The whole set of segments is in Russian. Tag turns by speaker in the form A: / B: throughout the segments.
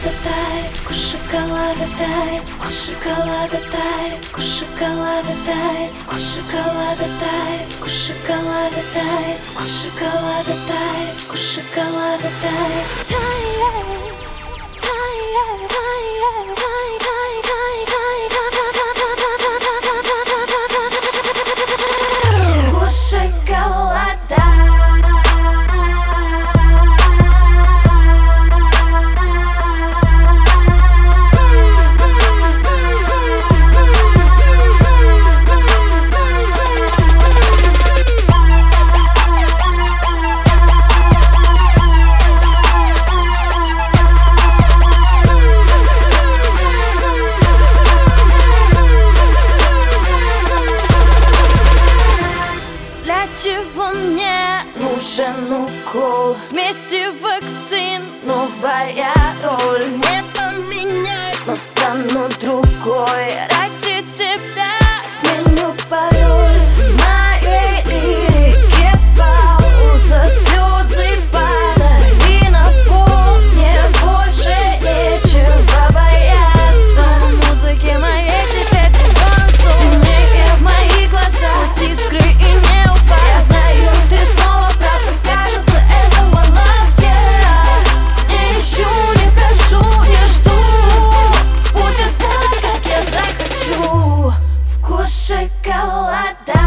A: шоколада тает, вкус шоколада тает, вкус шоколада тает, вкус шоколада тает, вкус шоколада тает, вкус шоколада тает, вкус шоколада тает, вкус шоколада тает, тает, тает, тает, вкус шоколада.
B: Чего мне нужен укол? Смеси вакцин, новая роль. Не поменяй, но стану другой. Ради тебя сменю пароль. В моей лирике пауза, слезы падали на пол. Мне больше нечего бояться. Музыки моей теперь бонусу. Темнее в моих глазах искры и не. Шоколада.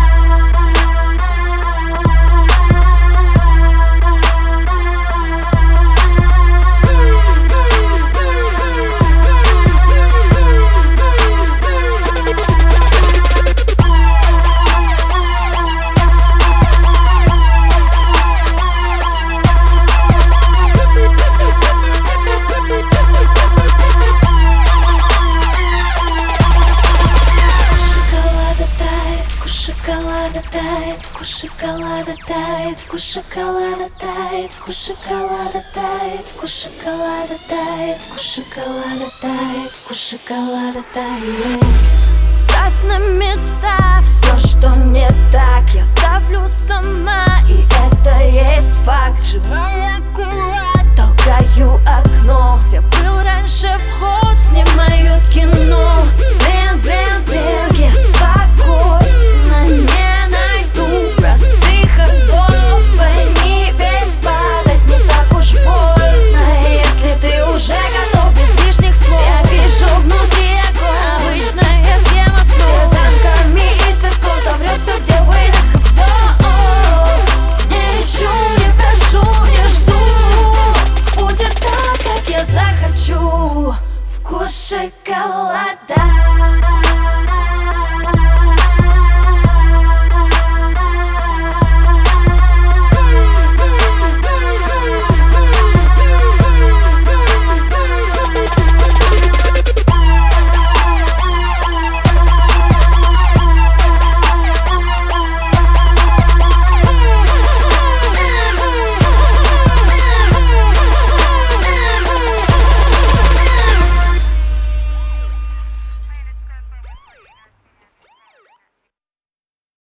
B: Шоколада тает, вкус шоколада тает, вкус шоколада тает, вкус шоколада тает, вкус шоколада тает, вкус шоколада тает, вкус шоколада тает. Ставь на места все, что не так, я ставлю сама, и это есть факт. Живая кулак, толкаю окно, где был раньше вход, снимают кино. Блин, блин, блин, я спокойно не найду простых ходов. Пойми, ведь падать не так уж больно, если ты уже готов без лишних слов. Я вижу внутри огонь, обычная схема снов. Все замками из песков заврется, где выдох и вдох. Не ищу, не прошу, не жду. Будет так, как я захочу. Вкус шоколада.